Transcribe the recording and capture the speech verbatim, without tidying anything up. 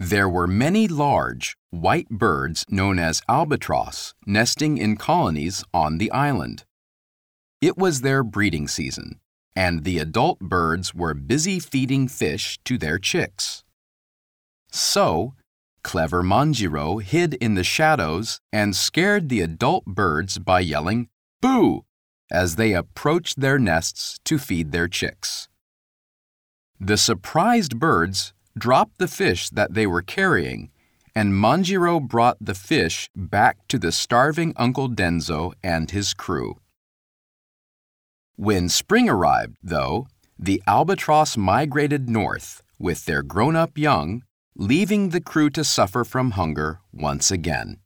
There were many large, white birds known as albatross nesting in colonies on the island. It was their breeding season, and the adult birds were busy feeding fish to their chicks. So, clever Manjiro hid in the shadows and scared the adult birds by yelling, "Boo!" as they approached their nests to feed their chicks. The surprised birds dropped the fish that they were carrying, and Manjiro brought the fish back to the starving Uncle Denzo and his crew. When spring arrived, though, the albatross migrated north with their grown-up young, leaving the crew to suffer from hunger once again.